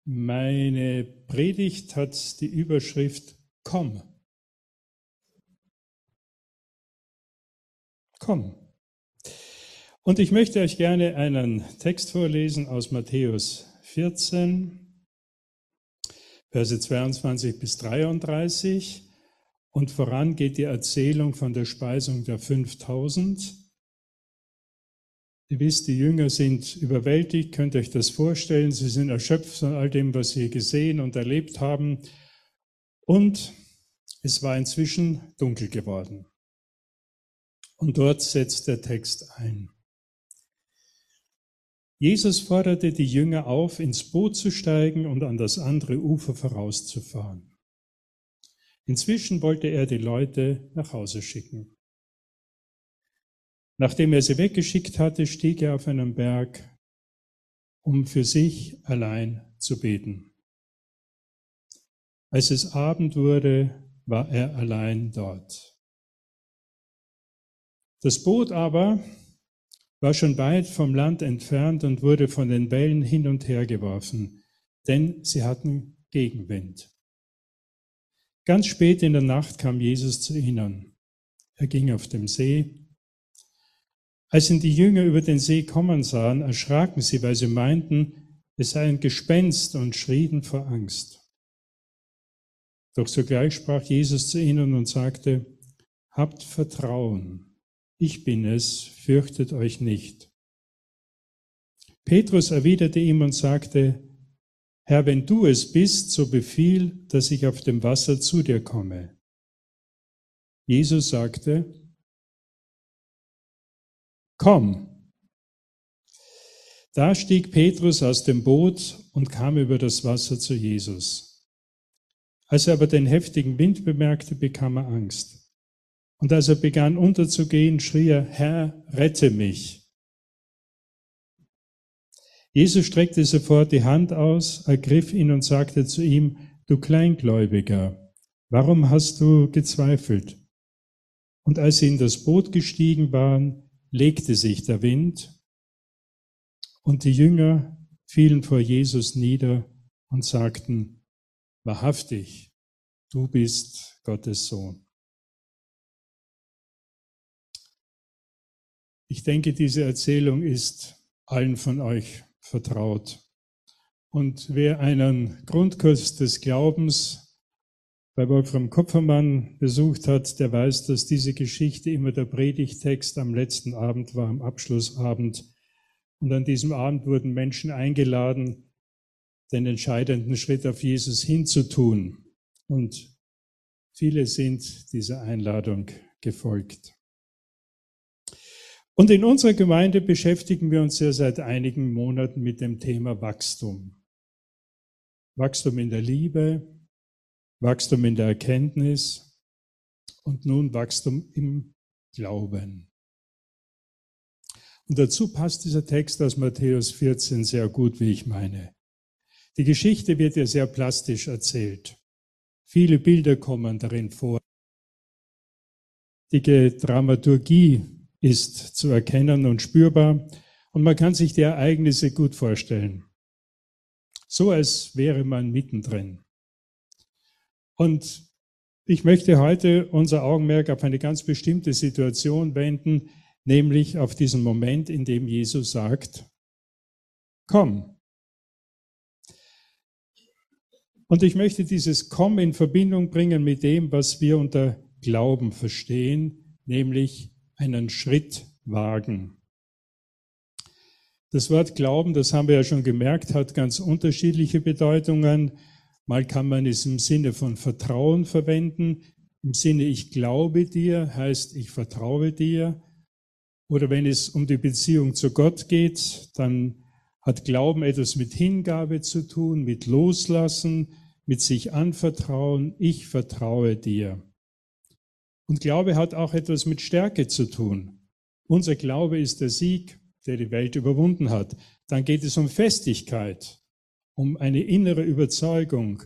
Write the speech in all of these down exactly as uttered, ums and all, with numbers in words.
Meine Predigt hat die Überschrift Komm. Komm. Und ich möchte euch gerne einen Text vorlesen aus Matthäus vierzehn, Verse zweiundzwanzig bis dreiunddreißig. Und voran geht die Erzählung von der Speisung der fünftausend. Ihr wisst, die Jünger sind überwältigt, könnt ihr euch das vorstellen. Sie sind erschöpft von all dem, was sie gesehen und erlebt haben. Und es war inzwischen dunkel geworden. Und dort setzt der Text ein. Jesus forderte die Jünger auf, ins Boot zu steigen und an das andere Ufer vorauszufahren. Inzwischen wollte er die Leute nach Hause schicken. Nachdem er sie weggeschickt hatte, stieg er auf einen Berg, um für sich allein zu beten. Als es Abend wurde, war er allein dort. Das Boot aber war schon weit vom Land entfernt und wurde von den Wellen hin und her geworfen, denn sie hatten Gegenwind. Ganz spät in der Nacht kam Jesus zu ihnen. Er ging auf dem See. Als ihn die Jünger über den See kommen sahen, erschraken sie, weil sie meinten, es sei ein Gespenst und schrien vor Angst. Doch sogleich sprach Jesus zu ihnen und sagte, habt Vertrauen, ich bin es, fürchtet euch nicht. Petrus erwiderte ihm und sagte, Herr, wenn du es bist, so befiehl, dass ich auf dem Wasser zu dir komme. Jesus sagte, komm. Da stieg Petrus aus dem Boot und kam über das Wasser zu Jesus. Als er aber den heftigen Wind bemerkte, bekam er Angst. Und als er begann unterzugehen, schrie er, Herr, rette mich. Jesus streckte sofort die Hand aus, ergriff ihn und sagte zu ihm, du Kleingläubiger, warum hast du gezweifelt? Und als sie in das Boot gestiegen waren, legte sich der Wind und die Jünger fielen vor Jesus nieder und sagten, wahrhaftig, du bist Gottes Sohn. Ich denke, diese Erzählung ist allen von euch vertraut. Und wer einen Grundkurs des Glaubens bei Wolfram Kopfermann besucht hat, der weiß, dass diese Geschichte immer der Predigtext am letzten Abend war, am Abschlussabend. Und an diesem Abend wurden Menschen eingeladen, den entscheidenden Schritt auf Jesus hinzutun. Und viele sind dieser Einladung gefolgt. Und in unserer Gemeinde beschäftigen wir uns ja seit einigen Monaten mit dem Thema Wachstum. Wachstum in der Liebe, Wachstum in der Erkenntnis und nun Wachstum im Glauben. Und dazu passt dieser Text aus Matthäus vierzehn sehr gut, wie ich meine. Die Geschichte wird ja sehr plastisch erzählt. Viele Bilder kommen darin vor. Die Dramaturgie ist zu erkennen und spürbar und man kann sich die Ereignisse gut vorstellen. So als wäre man mittendrin. Und ich möchte heute unser Augenmerk auf eine ganz bestimmte Situation wenden, nämlich auf diesen Moment, in dem Jesus sagt, komm. Und ich möchte dieses Komm in Verbindung bringen mit dem, was wir unter Glauben verstehen, nämlich einen Schritt wagen. Das Wort Glauben, das haben wir ja schon gemerkt, hat ganz unterschiedliche Bedeutungen. Mal kann man es im Sinne von Vertrauen verwenden. Im Sinne, ich glaube dir, heißt, ich vertraue dir. Oder wenn es um die Beziehung zu Gott geht, dann hat Glauben etwas mit Hingabe zu tun, mit Loslassen, mit sich anvertrauen. Ich vertraue dir. Und Glaube hat auch etwas mit Stärke zu tun. Unser Glaube ist der Sieg, der die Welt überwunden hat. Dann geht es um Festigkeit, um eine innere Überzeugung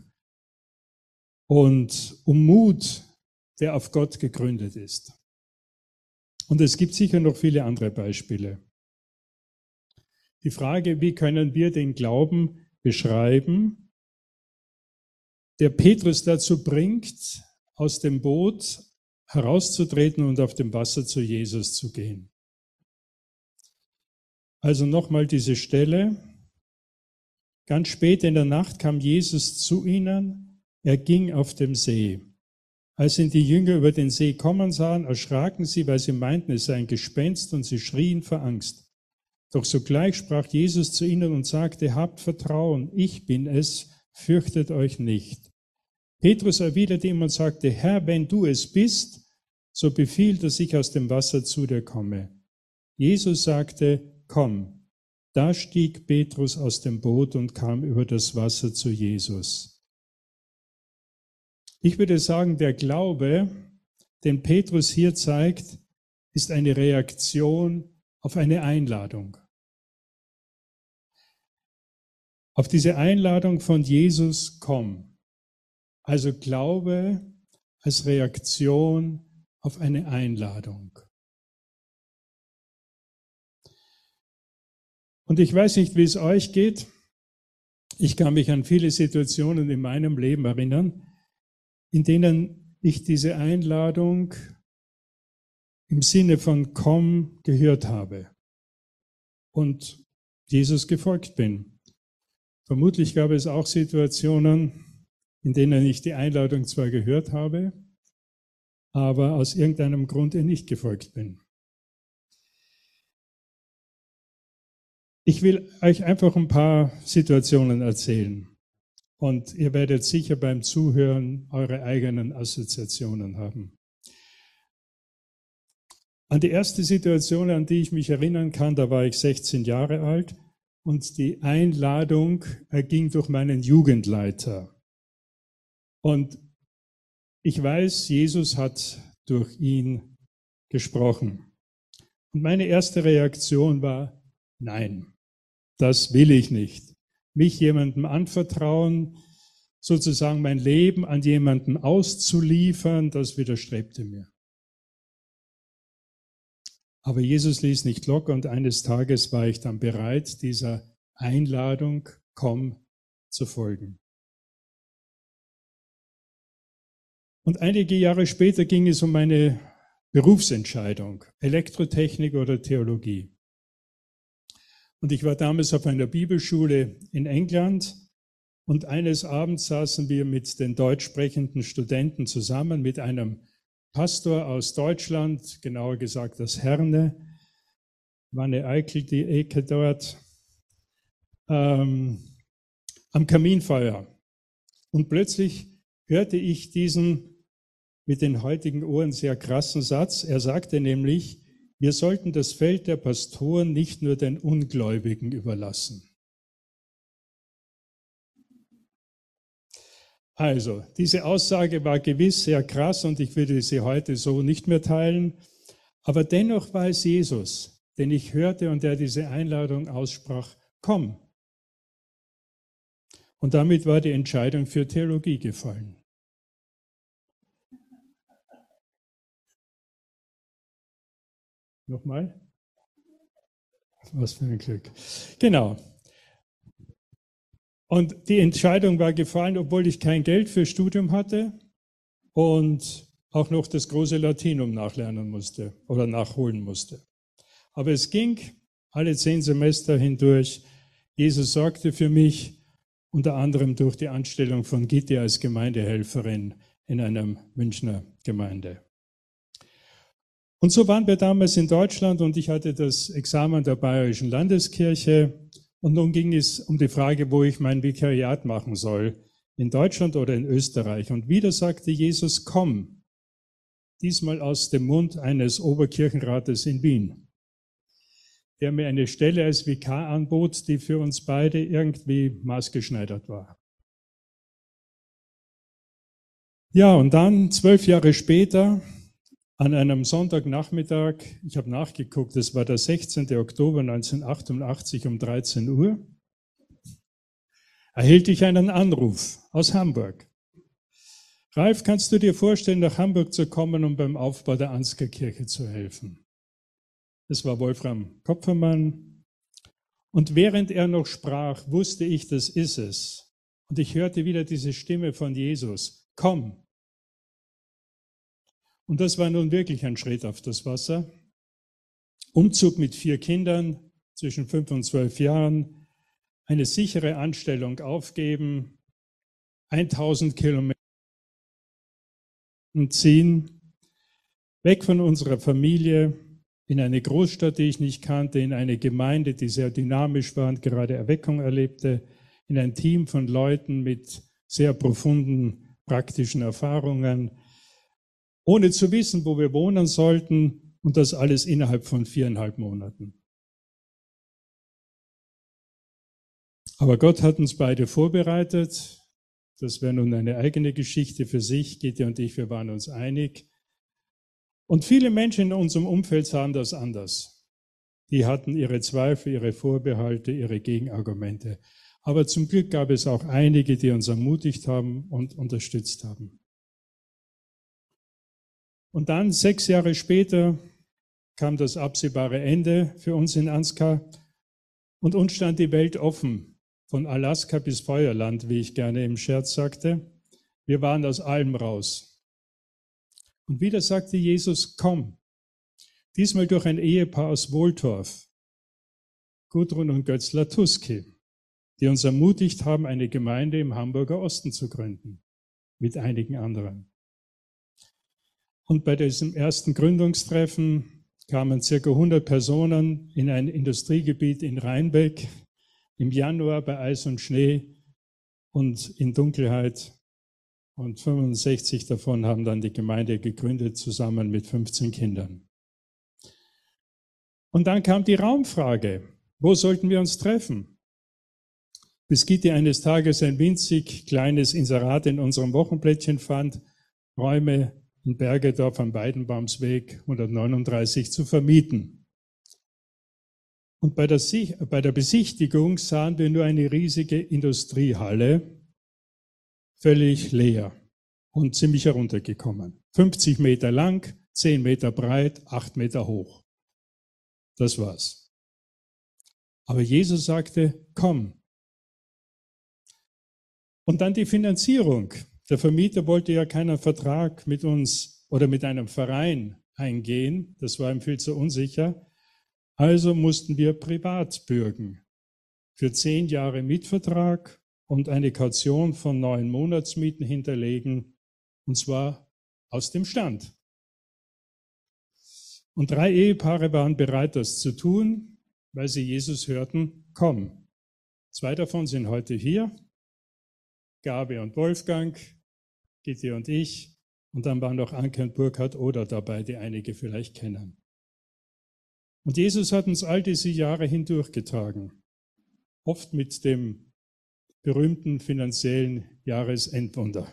und um Mut, der auf Gott gegründet ist. Und es gibt sicher noch viele andere Beispiele. Die Frage, wie können wir den Glauben beschreiben, der Petrus dazu bringt, aus dem Boot herauszutreten und auf dem Wasser zu Jesus zu gehen. Also nochmal diese Stelle. Ganz spät in der Nacht kam Jesus zu ihnen, er ging auf dem See. Als ihn die Jünger über den See kommen sahen, erschraken sie, weil sie meinten, es sei ein Gespenst, und sie schrien vor Angst. Doch sogleich sprach Jesus zu ihnen und sagte, habt Vertrauen, ich bin es, fürchtet euch nicht. Petrus erwiderte ihm und sagte, Herr, wenn du es bist, so befiehl, dass ich aus dem Wasser zu dir komme. Jesus sagte, komm. Da stieg Petrus aus dem Boot und kam über das Wasser zu Jesus. Ich würde sagen, der Glaube, den Petrus hier zeigt, ist eine Reaktion auf eine Einladung. Auf diese Einladung von Jesus, komm. Also Glaube als Reaktion auf eine Einladung. Und ich weiß nicht, wie es euch geht. Ich kann mich an viele Situationen in meinem Leben erinnern, in denen ich diese Einladung im Sinne von komm gehört habe und Jesus gefolgt bin. Vermutlich gab es auch Situationen, in denen ich die Einladung zwar gehört habe, aber aus irgendeinem Grund ihr nicht gefolgt bin. Ich will euch einfach ein paar Situationen erzählen und ihr werdet sicher beim Zuhören eure eigenen Assoziationen haben. An die erste Situation, an die ich mich erinnern kann, da war ich sechzehn Jahre alt und die Einladung erging durch meinen Jugendleiter. Und ich weiß, Jesus hat durch ihn gesprochen. Und meine erste Reaktion war, nein, das will ich nicht. Mich jemandem anvertrauen, sozusagen mein Leben an jemanden auszuliefern, das widerstrebte mir. Aber Jesus ließ nicht locker und eines Tages war ich dann bereit, dieser Einladung, komm, zu folgen. Und einige Jahre später ging es um meine Berufsentscheidung, Elektrotechnik oder Theologie. Und ich war damals auf einer Bibelschule in England und eines Abends saßen wir mit den deutsch sprechenden Studenten zusammen, mit einem Pastor aus Deutschland, genauer gesagt aus Herne, Wanne Eickel, die Ecke dort, ähm, am Kaminfeuer. Und plötzlich hörte ich diesen mit den heutigen Ohren sehr krassen Satz. Er sagte nämlich, wir sollten das Feld der Pastoren nicht nur den Ungläubigen überlassen. Also, diese Aussage war gewiss sehr krass und ich würde sie heute so nicht mehr teilen. Aber dennoch war es Jesus, den ich hörte und der diese Einladung aussprach, komm. Und damit war die Entscheidung für Theologie gefallen. Nochmal? Was für ein Glück. Genau. Und die Entscheidung war gefallen, obwohl ich kein Geld für Studium hatte und auch noch das große Latinum nachlernen musste oder nachholen musste. Aber es ging alle zehn Semester hindurch. Jesus sorgte für mich, unter anderem durch die Anstellung von Gitti als Gemeindehelferin in einer Münchner Gemeinde. Und so waren wir damals in Deutschland und ich hatte das Examen der Bayerischen Landeskirche. Und nun ging es um die Frage, wo ich mein Vikariat machen soll, in Deutschland oder in Österreich. Und wieder sagte Jesus, komm, diesmal aus dem Mund eines Oberkirchenrates in Wien, der mir eine Stelle als Vikar anbot, die für uns beide irgendwie maßgeschneidert war. Ja, und dann, zwölf Jahre später, an einem Sonntagnachmittag, ich habe nachgeguckt, das war der sechzehnten Oktober neunzehnhundertachtundachtzig um dreizehn Uhr, erhielt ich einen Anruf aus Hamburg. Ralf, kannst du dir vorstellen, nach Hamburg zu kommen, um beim Aufbau der Ansgarkirche zu helfen? Das war Wolfram Kopfermann. Und während er noch sprach, wusste ich, das ist es. Und ich hörte wieder diese Stimme von Jesus, komm. Und das war nun wirklich ein Schritt auf das Wasser. Umzug mit vier Kindern zwischen fünf und zwölf Jahren, eine sichere Anstellung aufgeben, tausend Kilometer ziehen, weg von unserer Familie, in eine Großstadt, die ich nicht kannte, in eine Gemeinde, die sehr dynamisch war und gerade Erweckung erlebte, in ein Team von Leuten mit sehr profunden praktischen Erfahrungen, ohne zu wissen, wo wir wohnen sollten, und das alles innerhalb von viereinhalb Monaten. Aber Gott hat uns beide vorbereitet. Das wäre nun eine eigene Geschichte für sich. Gitte und ich, wir waren uns einig. Und viele Menschen in unserem Umfeld sahen das anders. Die hatten ihre Zweifel, ihre Vorbehalte, ihre Gegenargumente. Aber zum Glück gab es auch einige, die uns ermutigt haben und unterstützt haben. Und dann, sechs Jahre später, kam das absehbare Ende für uns in Ansgar und uns stand die Welt offen, von Alaska bis Feuerland, wie ich gerne im Scherz sagte. Wir waren aus allem raus. Und wieder sagte Jesus, komm, diesmal durch ein Ehepaar aus Wohltorf, Gudrun und Götz Latuski, die uns ermutigt haben, eine Gemeinde im Hamburger Osten zu gründen, mit einigen anderen. Und bei diesem ersten Gründungstreffen kamen circa hundert Personen in ein Industriegebiet in Rheinbeck im Januar bei Eis und Schnee und in Dunkelheit. Und fünfundsechzig davon haben dann die Gemeinde gegründet, zusammen mit fünfzehn Kindern. Und dann kam die Raumfrage, wo sollten wir uns treffen? Bis Gitti eines Tages ein winzig kleines Inserat in unserem Wochenblättchen fand, Räume in Bergedorf am Weidenbaumsweg hundertneununddreißig zu vermieten. Und bei der, bei der Besichtigung sahen wir nur eine riesige Industriehalle, völlig leer und ziemlich heruntergekommen. fünfzig Meter lang, zehn Meter breit, acht Meter hoch. Das war's. Aber Jesus sagte, komm. Und dann die Finanzierung. Der Vermieter wollte ja keinen Vertrag mit uns oder mit einem Verein eingehen. Das war ihm viel zu unsicher. Also mussten wir privat bürgen. Für zehn Jahre Mietvertrag und eine Kaution von neun Monatsmieten hinterlegen. Und zwar aus dem Stand. Und drei Ehepaare waren bereit, das zu tun, weil sie Jesus hörten, komm. Zwei davon sind heute hier. Gabi und Wolfgang, Gitti und ich, und dann waren noch Anke und Burkhard Oder dabei, die einige vielleicht kennen. Und Jesus hat uns all diese Jahre hindurchgetragen, oft mit dem berühmten finanziellen Jahresendwunder.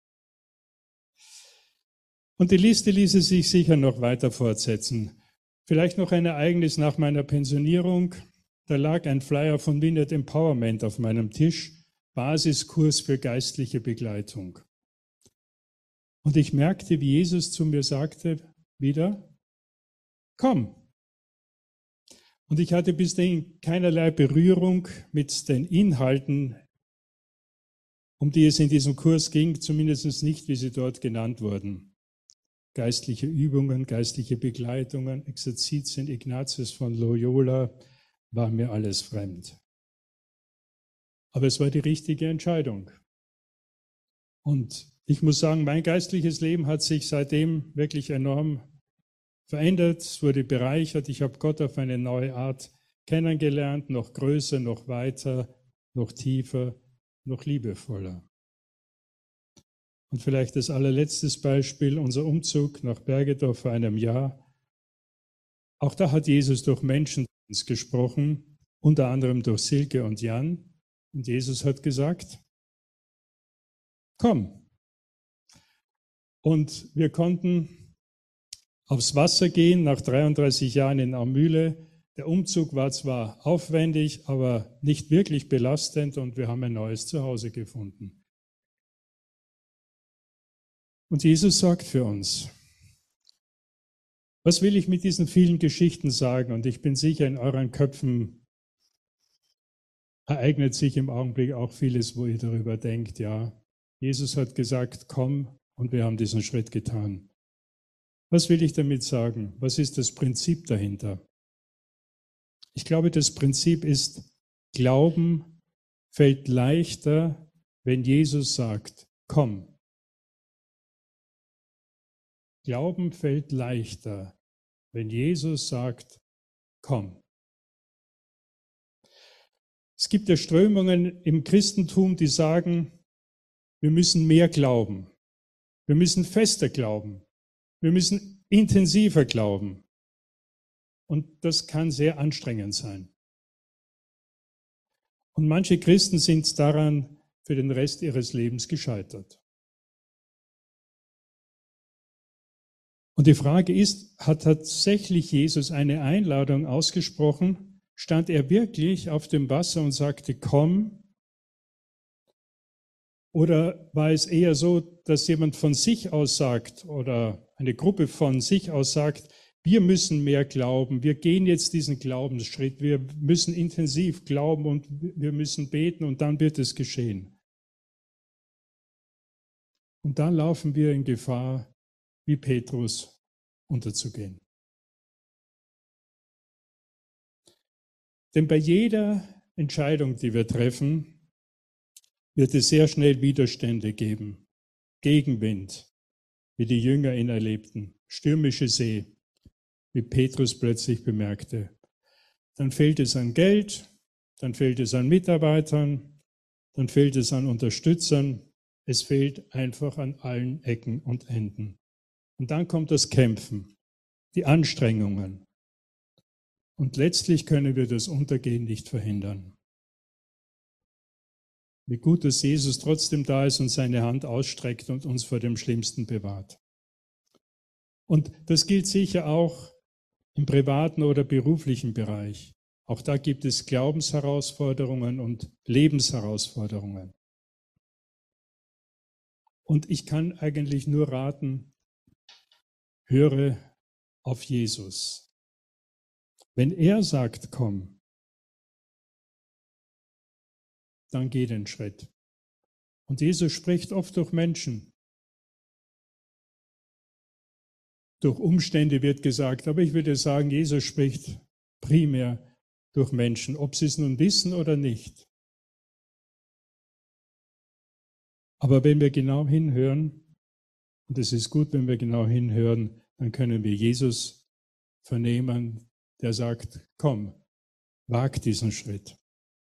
Und die Liste ließe sich sicher noch weiter fortsetzen. Vielleicht noch ein Ereignis nach meiner Pensionierung. Da lag ein Flyer von Vineyard Empowerment auf meinem Tisch, Basiskurs für geistliche Begleitung. Und ich merkte, wie Jesus zu mir sagte, wieder, komm. Und ich hatte bis dahin keinerlei Berührung mit den Inhalten, um die es in diesem Kurs ging, zumindest nicht, wie sie dort genannt wurden. Geistliche Übungen, geistliche Begleitungen, Exerzitien, Ignatius von Loyola, war mir alles fremd. Aber es war die richtige Entscheidung. Und ich muss sagen, mein geistliches Leben hat sich seitdem wirklich enorm verändert, es wurde bereichert. Ich habe Gott auf eine neue Art kennengelernt, noch größer, noch weiter, noch tiefer, noch liebevoller. Und vielleicht das allerletzte Beispiel, unser Umzug nach Bergedorf vor einem Jahr. Auch da hat Jesus durch Menschen gesprochen, unter anderem durch Silke und Jan. Und Jesus hat gesagt, komm. Und wir konnten aufs Wasser gehen nach dreiunddreißig Jahren in Aumühle. Der Umzug war zwar aufwendig, aber nicht wirklich belastend und wir haben ein neues Zuhause gefunden. Und Jesus sagt für uns, was will ich mit diesen vielen Geschichten sagen? Und ich bin sicher, in euren Köpfen ereignet sich im Augenblick auch vieles, wo ihr darüber denkt, ja, Jesus hat gesagt, komm, und wir haben diesen Schritt getan. Was will ich damit sagen? Was ist das Prinzip dahinter? Ich glaube, das Prinzip ist, Glauben fällt leichter, wenn Jesus sagt, komm. Glauben fällt leichter, wenn Jesus sagt, komm. Es gibt ja Strömungen im Christentum, die sagen, wir müssen mehr glauben, wir müssen fester glauben, wir müssen intensiver glauben. Und das kann sehr anstrengend sein. Und manche Christen sind daran für den Rest ihres Lebens gescheitert. Und die Frage ist, hat tatsächlich Jesus eine Einladung ausgesprochen? Stand er wirklich auf dem Wasser und sagte, komm? Oder war es eher so, dass jemand von sich aus sagt oder eine Gruppe von sich aus sagt, wir müssen mehr glauben, wir gehen jetzt diesen Glaubensschritt, wir müssen intensiv glauben und wir müssen beten und dann wird es geschehen. Und dann laufen wir in Gefahr, wie Petrus unterzugehen. Denn bei jeder Entscheidung, die wir treffen, wird es sehr schnell Widerstände geben, Gegenwind, wie die Jünger ihn erlebten, stürmische See, wie Petrus plötzlich bemerkte. Dann fehlt es an Geld, dann fehlt es an Mitarbeitern, dann fehlt es an Unterstützern, es fehlt einfach an allen Ecken und Enden. Und dann kommt das Kämpfen, die Anstrengungen. Und letztlich können wir das Untergehen nicht verhindern. Wie gut, dass Jesus trotzdem da ist und seine Hand ausstreckt und uns vor dem Schlimmsten bewahrt. Und das gilt sicher auch im privaten oder beruflichen Bereich. Auch da gibt es Glaubensherausforderungen und Lebensherausforderungen. Und ich kann eigentlich nur raten, höre auf Jesus. Wenn er sagt, komm, dann geh den Schritt. Und Jesus spricht oft durch Menschen. Durch Umstände wird gesagt, aber ich würde sagen, Jesus spricht primär durch Menschen, ob sie es nun wissen oder nicht. Aber wenn wir genau hinhören, und es ist gut, wenn wir genau hinhören, dann können wir Jesus vernehmen, der sagt, komm, wag diesen Schritt.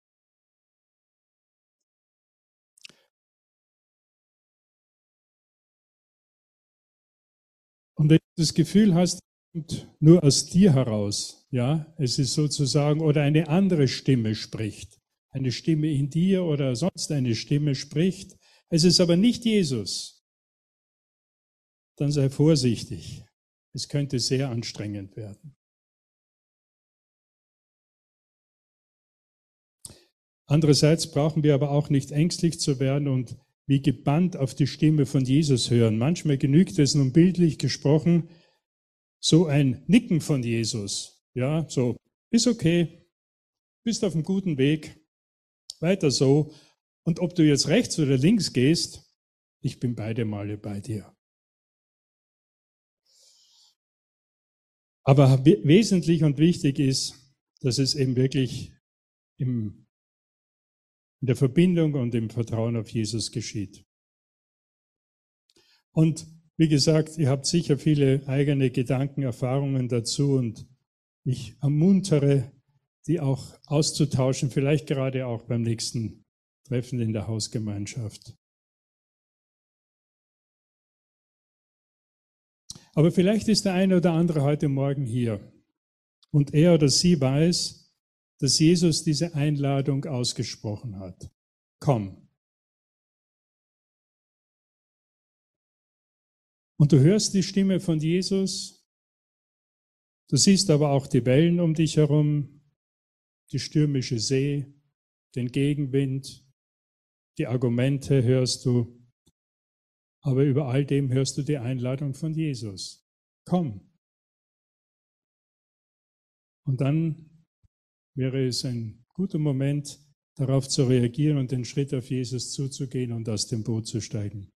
Und wenn du das Gefühl hast, nur aus dir heraus, ja, es ist sozusagen, oder eine andere Stimme spricht, eine Stimme in dir oder sonst eine Stimme spricht, es ist aber nicht Jesus, dann sei vorsichtig. Es könnte sehr anstrengend werden. Andererseits brauchen wir aber auch nicht ängstlich zu werden und wie gebannt auf die Stimme von Jesus hören. Manchmal genügt es nun bildlich gesprochen, so ein Nicken von Jesus. Ja, so, ist okay, bist auf einem guten Weg, weiter so. Und ob du jetzt rechts oder links gehst, ich bin beide Male bei dir. Aber wesentlich und wichtig ist, dass es eben wirklich im, in der Verbindung und im Vertrauen auf Jesus geschieht. Und wie gesagt, ihr habt sicher viele eigene Gedanken, Erfahrungen dazu und ich ermuntere, die auch auszutauschen, vielleicht gerade auch beim nächsten Treffen in der Hausgemeinschaft. Aber vielleicht ist der eine oder andere heute Morgen hier und er oder sie weiß, dass Jesus diese Einladung ausgesprochen hat. Komm. Und du hörst die Stimme von Jesus, du siehst aber auch die Wellen um dich herum, die stürmische See, den Gegenwind, die Argumente hörst du, aber über all dem hörst du die Einladung von Jesus. Komm. Und dann wäre es ein guter Moment, darauf zu reagieren und den Schritt auf Jesus zuzugehen und aus dem Boot zu steigen.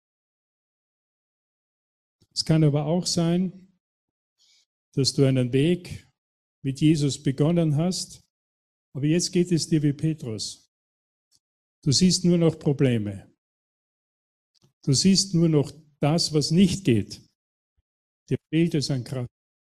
Es kann aber auch sein, dass du einen Weg mit Jesus begonnen hast, aber jetzt geht es dir wie Petrus. Du siehst nur noch Probleme. Du siehst nur noch das, was nicht geht. Dir fehlt es an Kraft.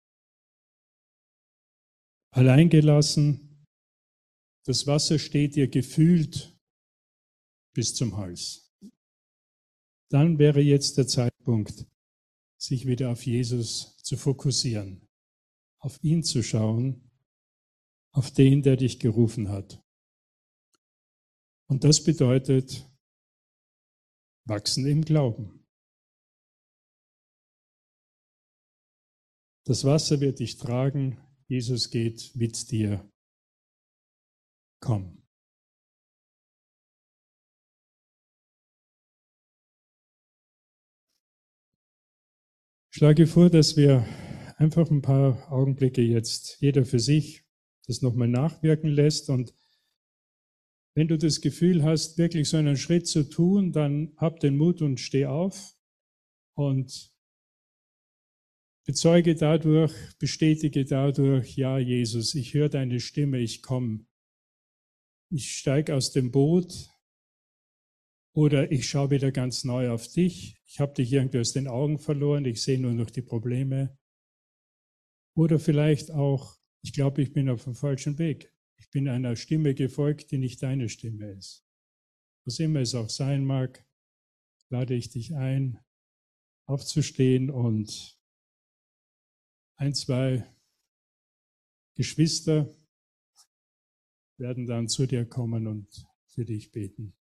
Alleingelassen, das Wasser steht dir gefühlt bis zum Hals. Dann wäre jetzt der Zeitpunkt, sich wieder auf Jesus zu fokussieren, auf ihn zu schauen, auf den, der dich gerufen hat. Und das bedeutet wachsen im Glauben. Das Wasser wird dich tragen, Jesus geht mit dir. Komm. Ich schlage vor, dass wir einfach ein paar Augenblicke jetzt, jeder für sich, das nochmal nachwirken lässt. Und wenn du das Gefühl hast, wirklich so einen Schritt zu tun, dann hab den Mut und steh auf und bezeuge dadurch, bestätige dadurch, ja Jesus, ich höre deine Stimme, ich komme. Ich steige aus dem Boot oder ich schaue wieder ganz neu auf dich. Ich habe dich irgendwie aus den Augen verloren, ich sehe nur noch die Probleme. Oder vielleicht auch, ich glaube, ich bin auf dem falschen Weg. Ich bin einer Stimme gefolgt, die nicht deine Stimme ist. Was immer es auch sein mag, lade ich dich ein, aufzustehen und ein, zwei Geschwister werden dann zu dir kommen und für dich beten.